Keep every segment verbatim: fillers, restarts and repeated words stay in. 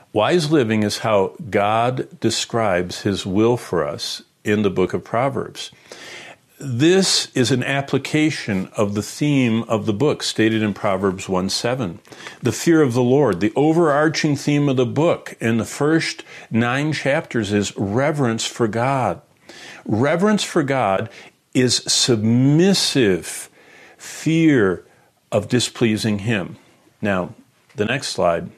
Wise living is how God describes his will for us in the book of Proverbs. This is an application of the theme of the book stated in Proverbs one seven. The fear of the Lord, the overarching theme of the book in the first nine chapters is reverence for God. Reverence for God is submissive fear of displeasing him. Now, the next slide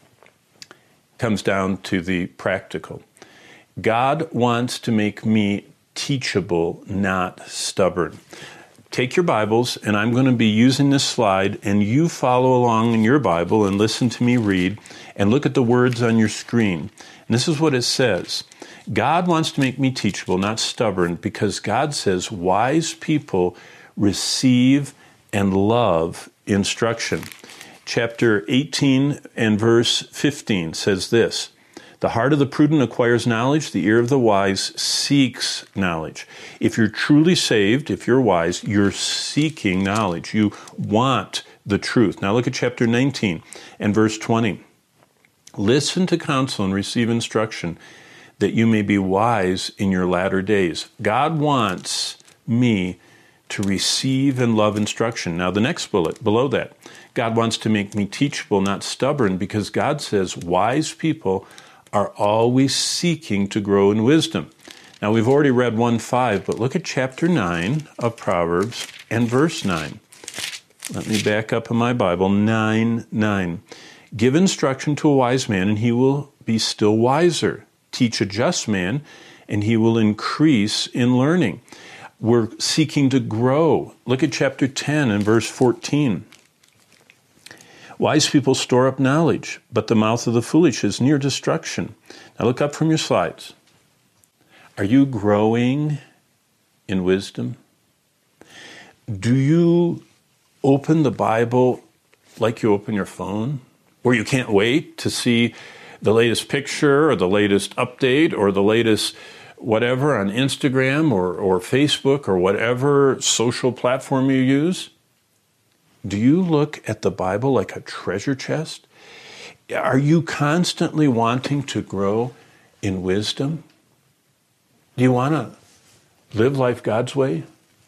comes down to the practical. God wants to make me teachable, not stubborn. Take your Bibles, and I'm going to be using this slide, and you follow along in your Bible and listen to me read and look at the words on your screen. And this is what it says. God wants to make me teachable, not stubborn, because God says wise people receive and love instruction. Chapter eighteen and verse fifteen says this, the heart of the prudent acquires knowledge, the ear of the wise seeks knowledge. If you're truly saved, if you're wise, you're seeking knowledge. You want the truth. Now look at chapter nineteen and verse twenty. Listen to counsel and receive instruction, that you may be wise in your latter days. God wants me to receive and love instruction. Now the next bullet below that, God wants to make me teachable, not stubborn, because God says wise people are always seeking to grow in wisdom. Now we've already read one five, but look at chapter nine of Proverbs and verse nine. Let me back up in my Bible, nine nine. Give instruction to a wise man, and he will be still wiser. Teach a just man, and he will increase in learning. We're seeking to grow. Look at chapter ten and verse fourteen. Wise people store up knowledge, but the mouth of the foolish is near destruction. Now look up from your slides. Are you growing in wisdom? Do you open the Bible like you open your phone, where you can't wait to see the latest picture or the latest update or the latest whatever on Instagram or, or Facebook or whatever social platform you use? Do you look at the Bible like a treasure chest? Are you constantly wanting to grow in wisdom? Do you want to live life God's way?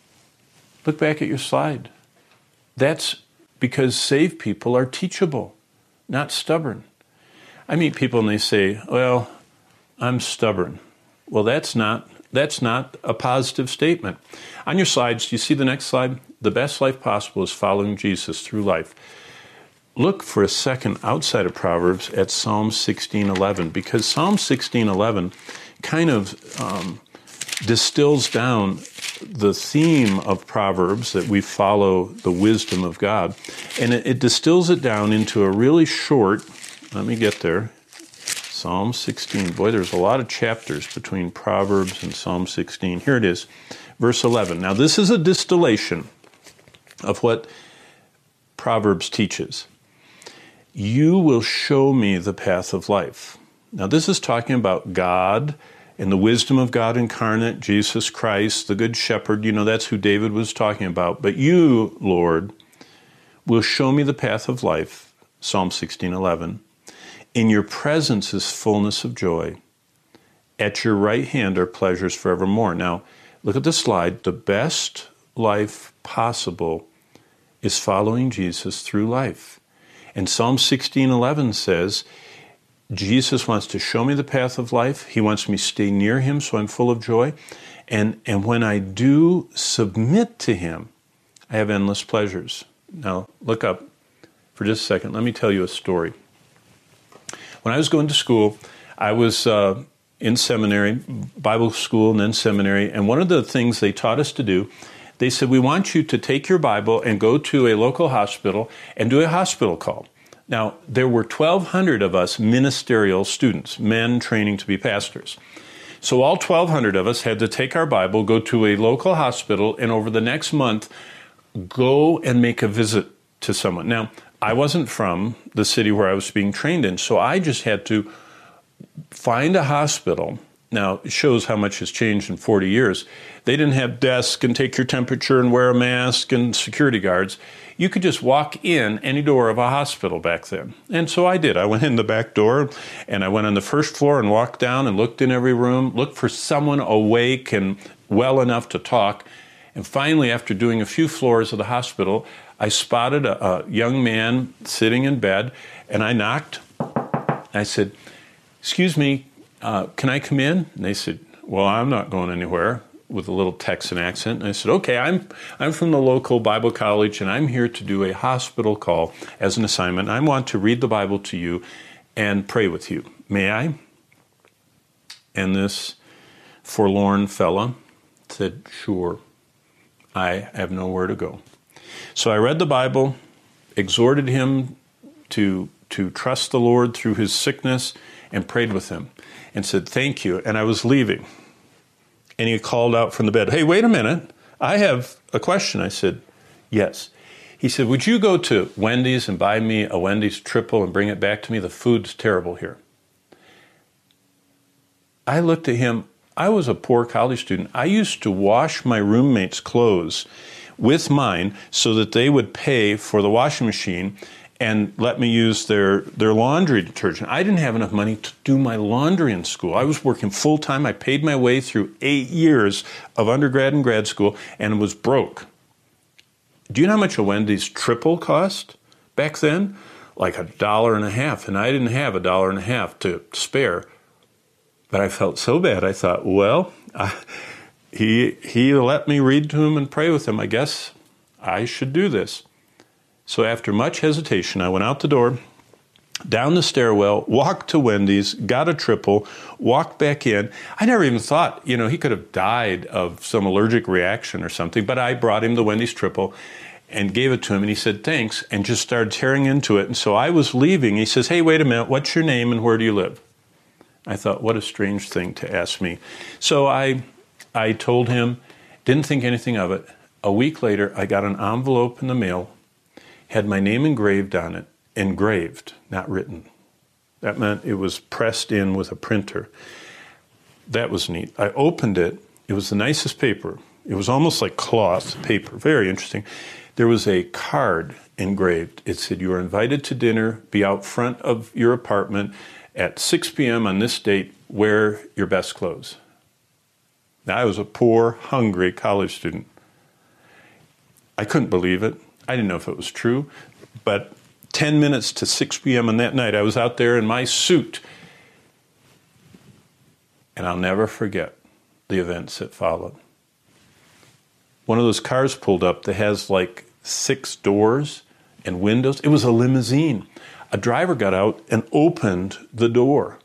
Look back at your slide. That's because saved people are teachable, not stubborn. I meet people and they say, well, I'm stubborn. Well, that's not that's not a positive statement. On your slides, do you see the next slide? The best life possible is following Jesus through life. Look for a second outside of Proverbs at Psalm sixteen eleven, because Psalm sixteen eleven kind of um, distills down the theme of Proverbs, that we follow the wisdom of God, and it, it distills it down into a really short, let me get there, Psalm sixteen. Boy, there's a lot of chapters between Proverbs and Psalm sixteen. Here it is, verse eleven. Now this is a distillation of what Proverbs teaches. You will show me the path of life. Now this is talking about God and the wisdom of God incarnate, Jesus Christ, the Good Shepherd. You know, that's who David was talking about. But you, Lord, will show me the path of life, Psalm sixteen eleven. In your presence is fullness of joy. At your right hand are pleasures forevermore. Now, look at the slide. The best life possible is following Jesus through life. And Psalm sixteen eleven says, Jesus wants to show me the path of life. He wants me to stay near him so I'm full of joy. And, and when I do submit to him, I have endless pleasures. Now, look up for just a second. Let me tell you a story. When I was going to school, I was uh, in seminary, Bible school and then seminary, and one of the things they taught us to do, they said, we want you to take your Bible and go to a local hospital and do a hospital call. Now, there were twelve hundred of us ministerial students, men training to be pastors. So all twelve hundred of us had to take our Bible, go to a local hospital, and over the next month, go and make a visit to someone. Now, I wasn't from the city where I was being trained in, so I just had to find a hospital. Now, it shows how much has changed in forty years. They didn't have desks and take your temperature and wear a mask and security guards. you could just walk in any door of a hospital back then. And so I did. I went in the back door, and I went on the first floor and walked down and looked in every room, looked for someone awake and well enough to talk. And finally, after doing a few floors of the hospital, I spotted a, a young man sitting in bed, and I knocked. I said, "Excuse me, uh, can I come in?" And they said, "Well, I'm not going anywhere," with a little Texan accent. And I said, "Okay, I'm I'm from the local Bible college, and I'm here to do a hospital call as an assignment. I want to read the Bible to you and pray with you. May I?" And this forlorn fella said, "Sure. I have nowhere to go." So I read the Bible, exhorted him to, to trust the Lord through his sickness, and prayed with him and said, "Thank you." And I was leaving. And he called out from the bed, "Hey, wait a minute. I have a question." I said, "Yes." He said, "Would you go to Wendy's and buy me a Wendy's triple and bring it back to me? The food's terrible here." I looked at him. I was a poor college student. I used to wash my roommates' clothes with mine so that they would pay for the washing machine and let me use their, their laundry detergent. I didn't have enough money to do my laundry in school. I was working full-time. I paid my way through eight years of undergrad and grad school and was broke. Do you know how much a Wendy's triple cost back then? Like a dollar and a half, and I didn't have a dollar and a half to spare. But I felt so bad. I thought, well, I, he he let me read to him and pray with him. I guess I should do this. So after much hesitation, I went out the door, down the stairwell, walked to Wendy's, got a triple, walked back in. I never even thought, you know, he could have died of some allergic reaction or something, but I brought him the Wendy's triple and gave it to him, and he said, "Thanks," and just started tearing into it. And so I was leaving. He says, "Hey, wait a minute, what's your name and where do you live?" I thought, what a strange thing to ask me. So I I told him, didn't think anything of it. A week later, I got an envelope in the mail, had my name engraved on it, engraved, not written. That meant it was pressed in with a printer. That was neat. I opened it. It was the nicest paper. It was almost like cloth paper. Very interesting. There was a card engraved. It said, "You are invited to dinner. Be out front of your apartment at six p.m. on this date. Wear your best clothes." Now, I was a poor, hungry college student. I couldn't believe it. I didn't know if it was true. But ten minutes to six p.m. on that night, I was out there in my suit. And I'll never forget the events that followed. One of those cars pulled up that has like six doors and windows. It was a limousine. A driver got out and opened the door.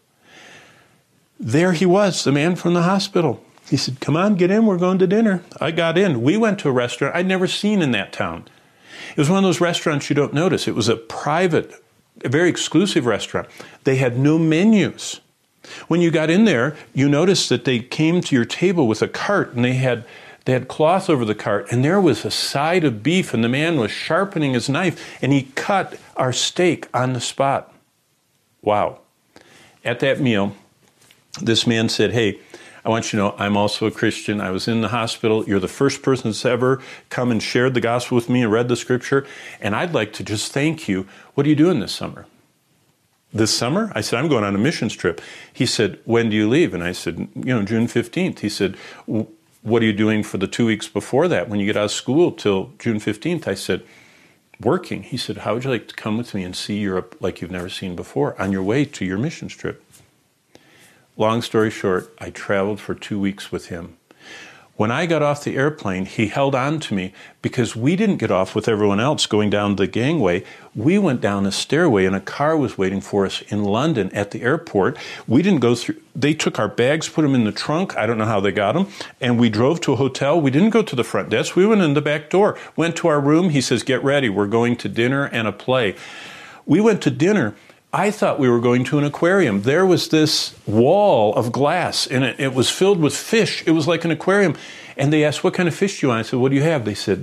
There he was, the man from the hospital. He said, "Come on, get in, we're going to dinner." I got in. We went to a restaurant I'd never seen in that town. It was one of those restaurants you don't notice. It was a private, a very exclusive restaurant. They had no menus. When you got in there, you noticed that they came to your table with a cart, and they had They had cloth over the cart, and there was a side of beef, and the man was sharpening his knife, and he cut our steak on the spot. Wow. At that meal, this man said, "Hey, I want you to know I'm also a Christian. I was in the hospital. You're the first person that's ever come and shared the gospel with me and read the scripture, and I'd like to just thank you. What are you doing this summer?" "This summer?" I said, "I'm going on a missions trip." He said, "When do you leave?" And I said, "You know, June fifteenth. He said, "What are you doing for the two weeks before that when you get out of school till June fifteenth? I said, "Working." He said, "How would you like to come with me and see Europe like you've never seen before on your way to your missions trip?" Long story short, I traveled for two weeks with him. When I got off the airplane, he held on to me because we didn't get off with everyone else going down the gangway. We went down a stairway, and a car was waiting for us in London at the airport. We didn't go through. They took our bags, put them in the trunk. I don't know how they got them. And we drove to a hotel. We didn't go to the front desk. We went in the back door, went to our room. He says, "Get ready. We're going to dinner and a play." We went to dinner. I thought we were going to an aquarium. There was this wall of glass, and it, it was filled with fish. It was like an aquarium. And they asked, "What kind of fish do you want?" I said, "What do you have?" They said,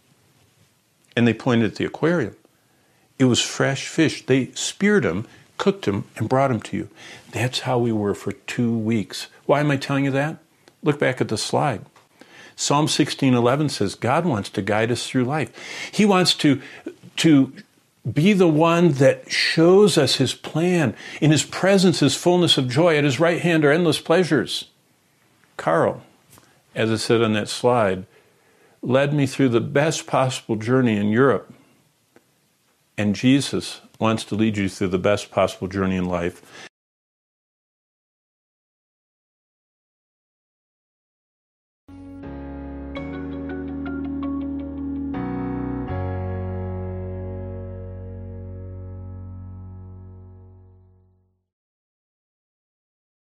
and they pointed at the aquarium. It was fresh fish. They speared them, cooked them, and brought them to you. That's how we were for two weeks. Why am I telling you that? Look back at the slide. Psalm sixteen eleven says God wants to guide us through life. He wants to, to be the one that shows us his plan. In his presence is fullness of joy. At his right hand are endless pleasures. Carl, as I said on that slide, led me through the best possible journey in Europe. And Jesus wants to lead you through the best possible journey in life.